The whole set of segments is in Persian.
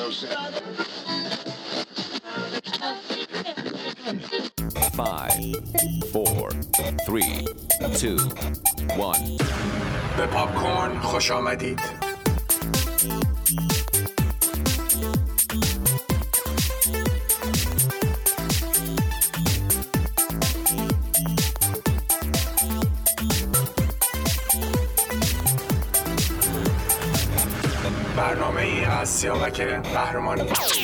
5 4 3 2 1 به پاپکورن خوش آمدید. برنامه ای از سیامک قهرمان.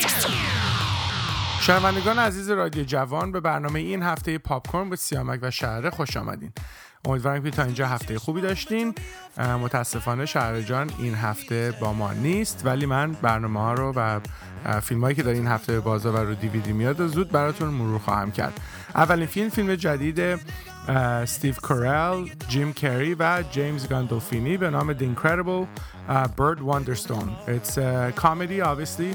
شنوندگان عزیز رادیو جوان، به برنامه این هفته پاپکورن با سیامک و شهره خوش آمدین. امیدوارم که تا اینجا هفته خوبی داشتین. متاسفانه شهره جان این هفته با ما نیست، ولی من برنامه ها رو و فیلم هایی که در این هفته بازار و رو دیویدی میاد و زود براتون مرور خواهم کرد. اولین فیلم جدید استیو کورل، جیم کری و جیمز گاندولفینی به نام The Incredible Bird Wonderstone. It's a comedy obviously.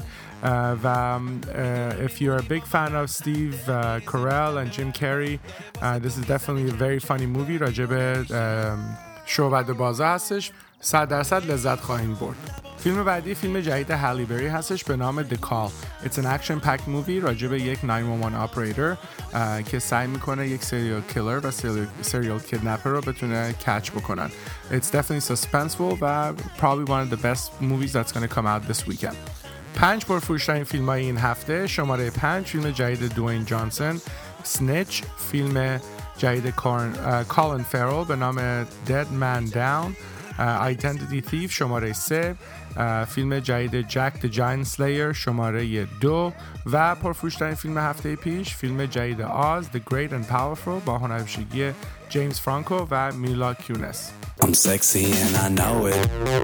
If you're a big fan of Steve Carell and Jim Carrey, this is definitely a very funny movie. راجب شعبده بازا هستش. 100% لذت خواهید برد. فیلم بعدی فیلم جدید هالی بری هستش به نام The Call. It's an action-packed movie راجب یک 911 operator که سعی میکنه یک serial killer و serial kidnapper رو بتونه catch بکنن. It's definitely suspenseful و probably one of the best movies that's going to come out this weekend. 5 پرفروش‌ترین فیلم‌های این هفته. شماره 5 فیلم جدید دوین جانسون سنیچ، فیلم جدید کالین فرل به نام Dead Man Down، Identity Thief شماره 3، فیلم جدید جک the Giant Slayer شماره 2 و پرفروش‌ترین فیلم هفته پیش فیلم جدید آز The Great and Powerful با هنرپیشگی جیمز فرانکو و میلا کیونس. I'm sexy and I know it.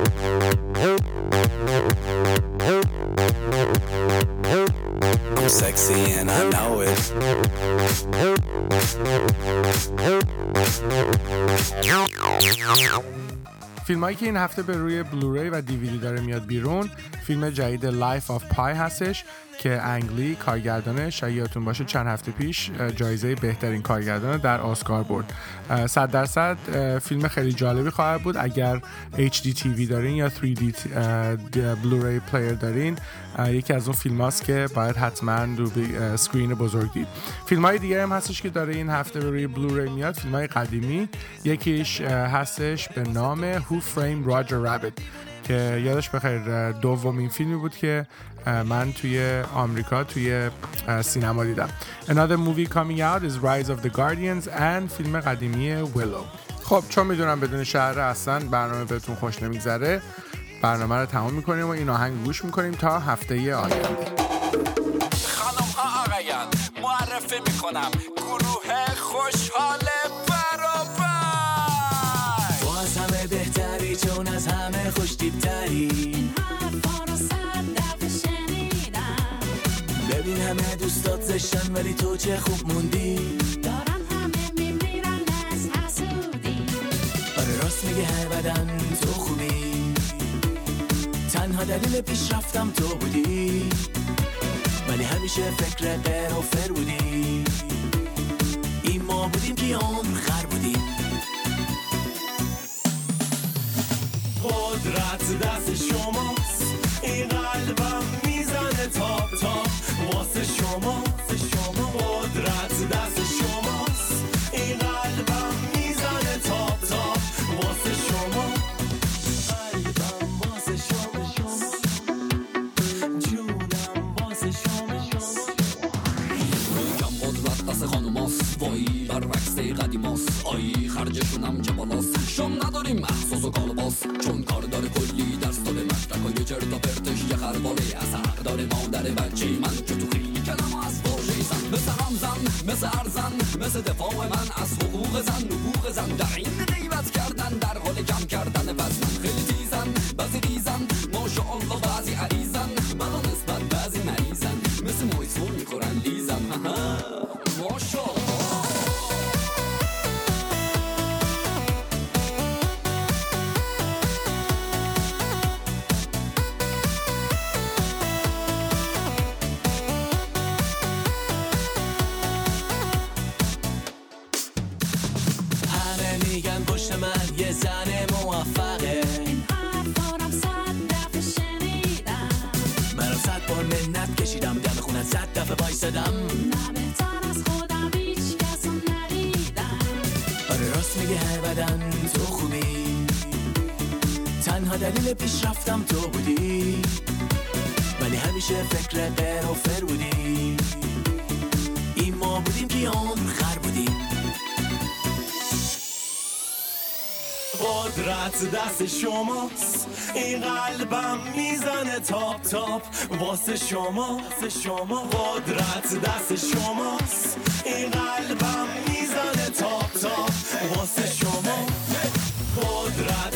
I'm sexy and I know it. فیلمایی که این هفته به روی بلوری و دیویدی داره میاد بیرون، فیلم جدید لایف آف پای هستش که انگلی کارگردانش یادتون باشه چند هفته پیش جایزه بهترین کارگردان در اسکار برد. 100% فیلم خیلی جالبی خواهد بود. اگر HD TV دارین یا 3D بلوری پلیر دارین، یکی از اون فیلم هاست که باید حتما رو سکرین بزرگ دید. فیلم های دیگه هم هستش که داره این هفته به روی بلوری میاد، فیلم های قدیمی. یکیش هستش به نام Who Framed Roger Rabbit که یادش بخیر دومین فیلمی بود که من توی آمریکا توی سینما دیدم. Another movie coming out is Rise of the Guardians and فیلم قدیمی Willow. خب چون میدونم بدون شهر اصلا برنامه بهتون خوش نمیگذره، برنامه رو تمام میکنیم و این آهنگ گوش میکنیم تا هفته آینده. خانم ها آقایان، معرفی میکنم گروه خوشحال برابر. تو از همه بهتری، چون از همه خوشتیبتری. این حرفا رو 100 دفعه شنیدم. ببین همه دوستات زشتن ولی تو چه خوب موندی. دارن همه میمیرن از حسودی. آره راست میگه هر بدن تو خوبی. تنها دلیل پیشرفتم تو بودی، ولی همیشه فکر غیر و فر بودی. این ما بودیم که عمر خر بودیم. قدرت دست شماست، این قلبم میزنه تاپ تاپ واسه شما. قدرت دست شماست، این قلبم میزنه تاپ تاپ واسه شما. قلبم واسه شما، جونم واسه شما. کم قدرت دست خانوماست، وای برعکس قدیماست. آی خرجشونم چه بالاست، شم نداریم احساس و کالباس. چون کار داره کلی درس داره، مشتکای چرت و پرتش یه خرباله. از حق داره مادر بچه من که تو خیلی کلم از واژه زن. مثل همزن، مثل ارزن، مثل دفاع من از حقوق زن. نبوغ زن در این غیبت کردن، در حال کم کردن وزن. خیلی تیزن، بعضی ریزن، ماشاءالله بعضی عریزن. منو نسبت بعضی مریضن، مثل مویسون میخورن لیزن. ماشاءالله. 1 بار منت کشیدم دم خونت 100 دفعه وایسادم نه بهتر از خودم هیچ کس رو ندیدم آره راست میگه هر بدن تو خوبی تنها دلیل پیشرفتم تو بودی ولی همیشه فکر غیر و فر بودی این ما بودیم که عمر خر بودیم قدرت دست شماست این قلبم میزنه تاپ تاپ واسه شما قدرت دست شماست این قلبم میزنه تاپ تاپ واسه شما قدرت